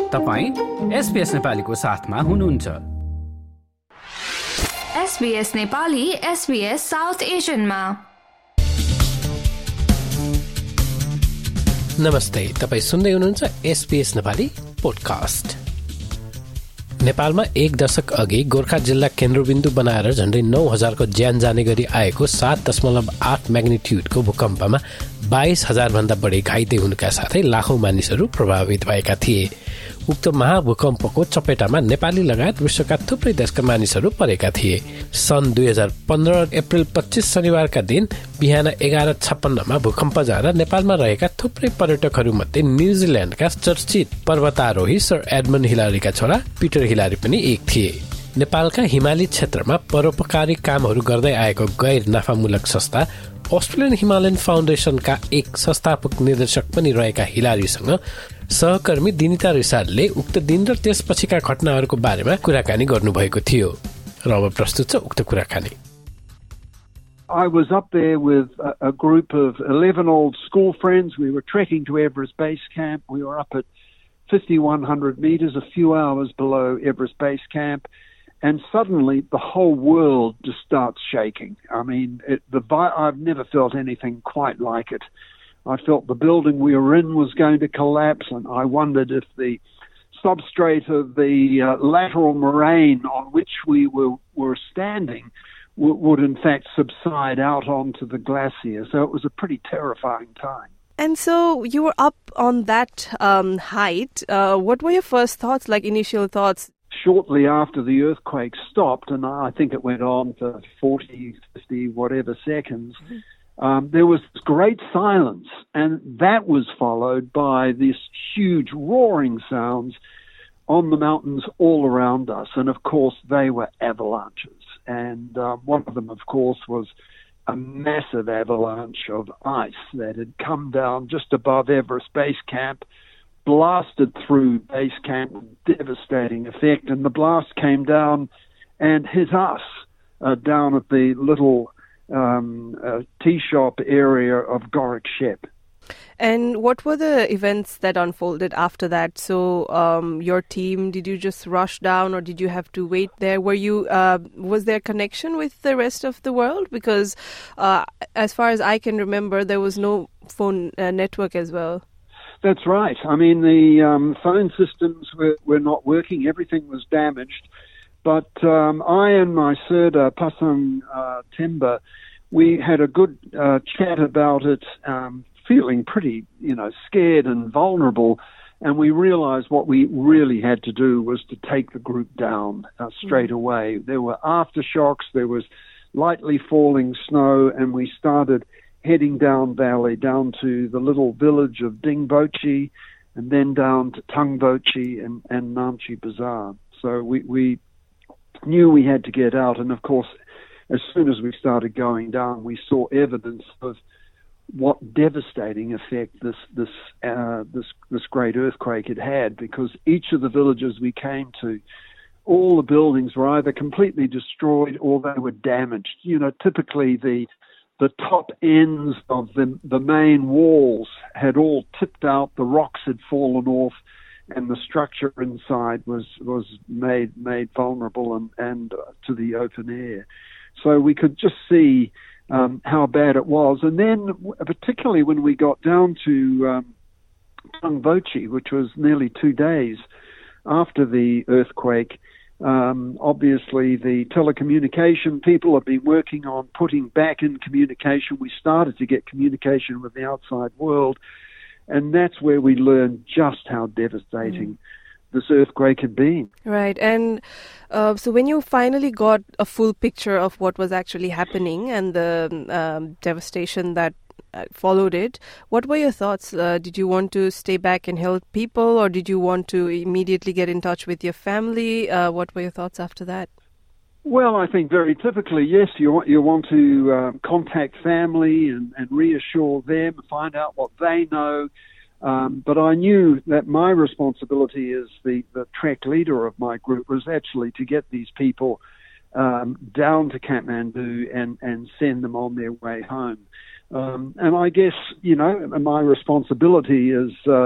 तपाईं SBS नेपालीको साथमा हुनुहुन्छ। SBS नेपाली SBS साउथ एशियनमा। नमस्ते, तपाईं सुन्दै हुनुहुन्छ SBS नेपाली पोडकास्ट। नेपालमा एक दशक अघि गोर्खा जिल्ला केन्द्रबिन्दु बनाएर झण्डै 9,000 को ज्यान जाने गरी आएको 7.8 म्याग्निट्युडको भूकम्पमा 22,000 भन्दा बढी घाइते हुनुका साथै लाखौं मानिसहरू प्रभावित भएका थिए। उक्त महाभूकम्पको चपेटामा नेपाली लगायत विश्वका थुप्रै देशका मानिसहरू परेका थिए। सन् 2015 अप्रिल 25 शनिबारका दिन बिहान 11:56 मा भूकम्प जाँदा नेपालमा रहेका थुप्रै पर्यटकहरूमध्ये न्युजिल्यान्डका चर्चित पर्वतारोही सर एडमन्ड हिलारीका छोरा पिटर हिलारी पनि एक थिए। नेपालका हिमाली क्षेत्रमा परोपकारी कामहरू गर्दै आएको गैर नाफामूलक संस्था अस्ट्रेलियन हिमालयन फाउन्डेसनका एक संस्थापक निर्देशक पनि रहेका हिलारीसँग सहकर्मी दिनिता रिसालले उक्त दिन र त्यसपछिका घटनाहरूको बारेमा कुराकानी गर्नुभएको थियो। र अब प्रस्तुत छ उक्त कुराकानी। I was up there with a group of 11 old school friends. We were trekking to Everest Base Camp. We were up at 5,100 meters, a few hours below Everest Base Camp. And suddenly the whole world just starts shaking. I mean, I've never felt anything quite like it. I felt the building we were in was going to collapse, and I wondered if the substrate of the lateral moraine on which we were standing would in fact subside out onto the glacier. So it was a pretty terrifying time. And so you were up on that height. What were your first thoughts, like initial thoughts? Shortly after the earthquake stopped, and I think it went on for 40, 50, whatever seconds, there was this great silence, and that was followed by these huge roaring sounds on the mountains all around us. And of course, they were avalanches. And one of them, of course, was a massive avalanche of ice that had come down just above Everest Base Camp, blasted through base camp with devastating effect, and the blast came down and hit us down at the little tea shop area of Gorik Shep. And what were the events that unfolded after that? So your team, did you just rush down or did you have to wait there? Was there connection with the rest of the world? Because as far as I can remember, there was no phone network as well. That's right. I mean, the phone systems were not working. Everything was damaged. But I and my Serda, Pasang Temba, we had a good chat about it, feeling pretty, scared and vulnerable. And we realized what we really had to do was to take the group down straight away. There were aftershocks. There was lightly falling snow, and we started heading down valley, down to the little village of Dingbochi, and then down to Tungbochi and Namche Bazaar. So we knew we had to get out, and of course, as soon as we started going down, we saw evidence of what devastating effect this great earthquake had, because each of the villages we came to, all the buildings were either completely destroyed or they were damaged. Typically the top ends of the main walls had all tipped out, the rocks had fallen off, and the structure inside was made vulnerable and to the open air. So we could just see how bad it was. And then, particularly when we got down to Tungbochi, which was nearly 2 days after the earthquake, obviously the telecommunication people have been working on putting back in communication. We started to get communication with the outside world, and that's where we learned just how devastating this earthquake had been. Right. And so when you finally got a full picture of what was actually happening and the devastation that followed it, what were your thoughts? Did you want to stay back and help people, or did you want to immediately get in touch with your family? What were your thoughts after that? Well, I think very typically, yes, you want to contact family and reassure them, find out what they know. But I knew that my responsibility as the trek leader of my group was actually to get these people down to Kathmandu and send them on their way home. And I guess, my responsibility as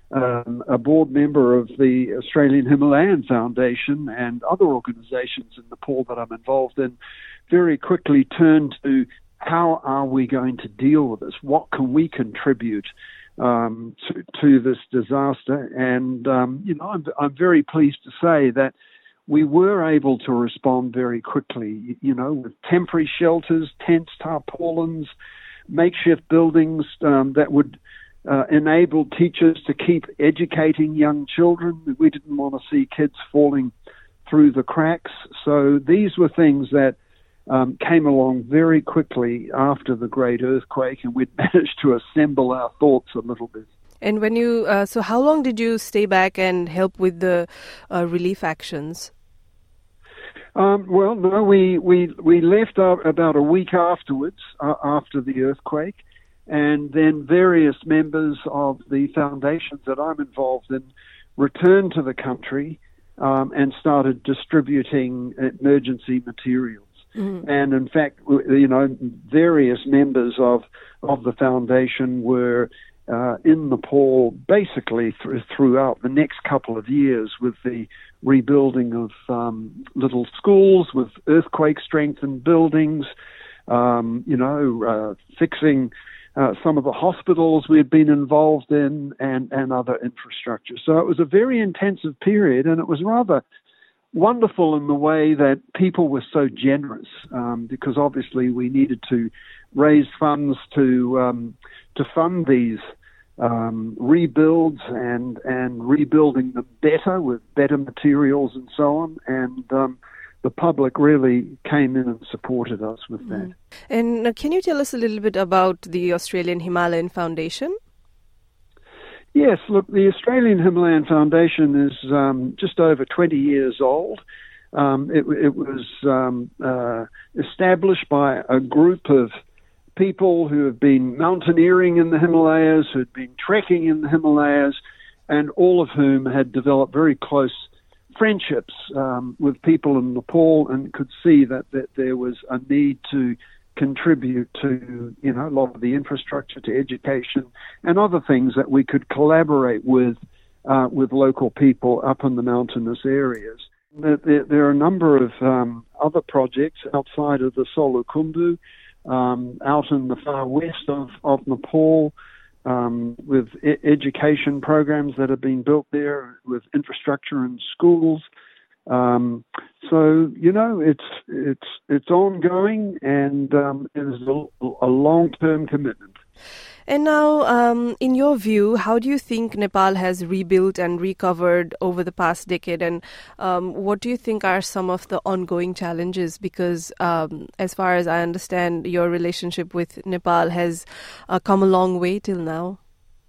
a board member of the Australian Himalayan Foundation and other organisations in Nepal that I'm involved in, very quickly turned to how are we going to deal with this? What can we contribute to this disaster? And I'm very pleased to say that we were able to respond very quickly, with temporary shelters, tents, tarpaulins, makeshift buildings that would enable teachers to keep educating young children. We didn't want to see kids falling through the cracks. So these were things that came along very quickly after the great earthquake, and we'd managed to assemble our thoughts a little bit. And when you, so how long did you stay back and help with the relief actions? Well, no, we left about a week afterwards, after the earthquake, and then various members of the foundations that I'm involved in returned to the country and started distributing emergency materials. Mm-hmm. And in fact, various members of the foundation were in Nepal basically throughout the next couple of years with the rebuilding of little schools with earthquake-strengthened buildings, fixing some of the hospitals we had been involved in and other infrastructure. So it was a very intensive period, and it was rather wonderful in the way that people were so generous, because obviously we needed to raise funds to fund these rebuilds and rebuilding them better with better materials and so on. And the public really came in and supported us with that. And can you tell us a little bit about the Australian Himalayan Foundation? Yes, look, the Australian Himalayan Foundation is just over 20 years old. It was established by a group of people who have been mountaineering in the Himalayas, who had been trekking in the Himalayas, and all of whom had developed very close friendships with people in Nepal and could see that there was a need to contribute to, a lot of the infrastructure, to education and other things that we could collaborate with local people up in the mountainous areas. There are a number of other projects outside of the Solu Khumbu, out in the far west of Nepal, with education programs that have been built there, with infrastructure and schools. So it's ongoing, and it is a long-term commitment. And now, in your view, how do you think Nepal has rebuilt and recovered over the past decade? And what do you think are some of the ongoing challenges? Because as far as I understand, your relationship with Nepal has come a long way till now.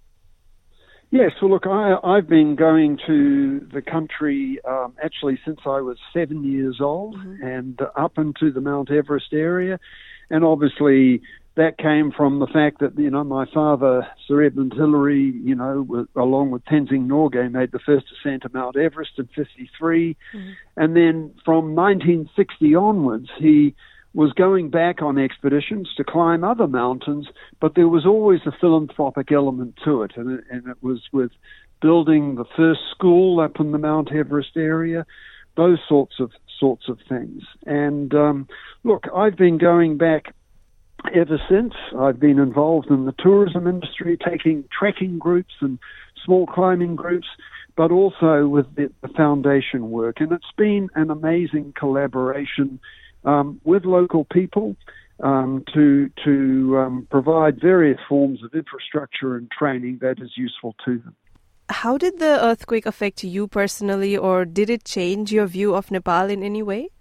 Yes, well, look, I've been going to the country actually since I was 7 years old, mm-hmm. and up into the Mount Everest area. And obviously that came from the fact that, my father, Sir Edmund Hillary, along with Tenzing Norgay, made the first ascent to Mount Everest in 1953. Mm-hmm. And then from 1960 onwards, he was going back on expeditions to climb other mountains, but there was always a philanthropic element to it, and it was with building the first school up in the Mount Everest area, those sorts of things. And look, I've been going back ever since. I've been involved in the tourism industry, taking trekking groups and small climbing groups, but also with the foundation work, and it's been an amazing collaboration with local people to provide various forms of infrastructure and training that is useful to them. How did the earthquake affect you personally, or did it change your view of Nepal in any way?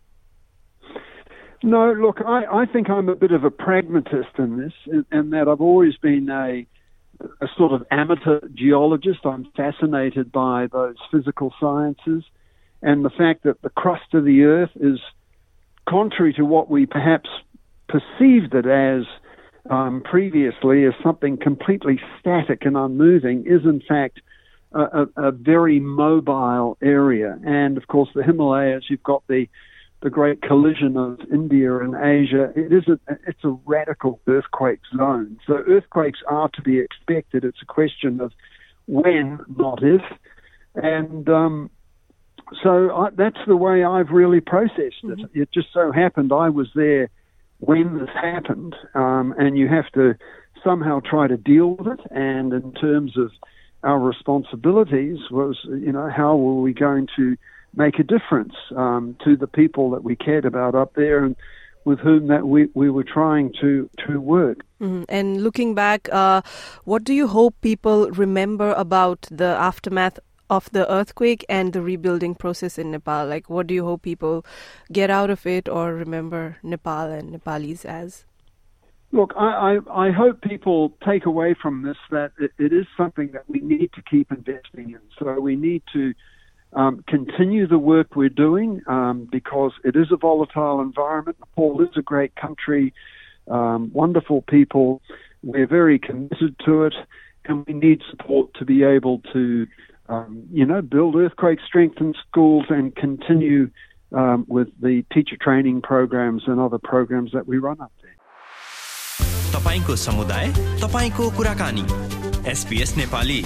No, look, I think I'm a bit of a pragmatist in this, in that I've always been a sort of amateur geologist. I'm fascinated by those physical sciences and the fact that the crust of the earth is, contrary to what we perhaps perceived it as previously, as something completely static and unmoving, is in fact a very mobile area. And of course, the Himalayas, you've got the great collision of India and Asia. It's a radical earthquake zone. So earthquakes are to be expected. It's a question of when, not if. And so that's the way I've really processed it. It just so happened I was there when this happened, and you have to somehow try to deal with it. And in terms of our responsibilities was, how were we going to make a difference to the people that we cared about up there and with whom that we were trying to work. And looking back, what do you hope people remember about the aftermath of the earthquake and the rebuilding process in Nepal? Like, what do you hope people get out of it or remember Nepal and Nepalis as? Look, I hope people take away from this that it is something that we need to keep investing in. So we need to continue the work we're doing because it is a volatile environment. Nepal is a great country, wonderful people. We're very committed to it, and we need support to be able to, build earthquake strengthened schools and continue with the teacher training programs and other programs that we run up there. तपाईको समुदाय, तपाईको कुराकानी, SBS Nepali.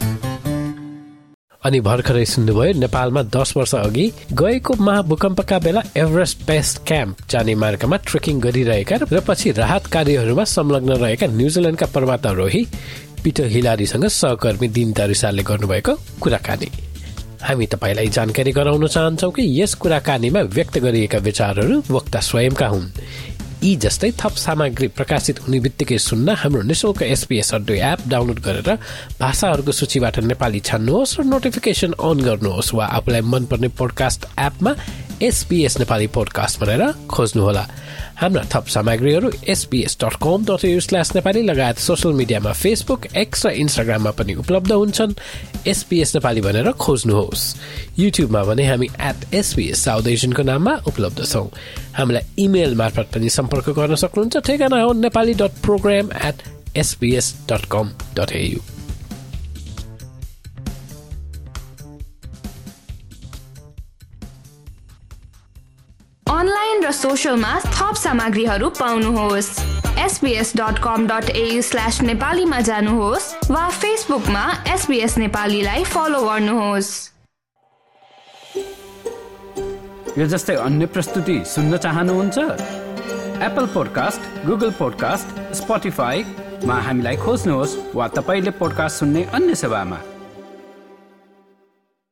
अनि भर्खरै सुन्नुभयो नेपालमा 10 वर्ष अघि गएको महाभूकम्पका बेला एभरेस्ट बेस क्याम्प जाने मार्गमा ट्रेकिङ गरिरहेका र पछि राहत कार्यहरूमा संलग्न रहेका न्यूजील्यान्डका पर्वतारोही पिटर हिलारीसँग सहकर्मी दिन तरिसालले गर्नुभएको कुराकानी। हामी तपाईलाई जानकारी गराउन चाहन्छौं कि यस कुराकानीमा व्यक्त गरिएका विचारहरू वक्ता स्वयंका हुन्। यी जस्तै थप सामग्री प्रकाशित हुने बित्तिकै सुन्न हाम्रो निशुल्क SBS अडियो एप डाउनलोड गरेर भाषाहरूको सूचीबाट नेपाली छान्नुहोस् र नोटिफिकेसन अन गर्नुहोस् वा आफूलाई मनपर्ने पोडकास्ट एपमा SBS नेपाली पोडकास्ट भनेर खोज्नुहोला। हाम्रा थप सामग्रीहरू sbs.com.au/nepali लगायत सोशल मिडियामा फेसबुक, एक्स र इन्स्टाग्राममा पनि उपलब्ध हुन्छन्। SBS नेपाली भनेर खोज्नुहोस्। युट्युबमा भने हामी @SBS South Asian को नाममा उपलब्ध छौं। हामीलाई इमेल मार्फत पनि सम्पर्क गर्न सक्नुहुन्छ। ठेगाना हो nepali.program@sbs.com.au। अनलाइन र सोशलमा थप सामग्रीहरू पाउनुहोस्। sbs.com.au/nepali मा जानुहोस् वा फेसबुकमा SBS नेपालीलाई फलो गर्नुहोस्। यो जस्तै अन्य प्रस्तुति सुन्न चाहनुहुन्छ? Apple podcast, Google podcast, Spotify मा हामीलाई खोज्नुहोस् वा तपाईले पोडकास्ट सुन्ने अन्य सेवामा।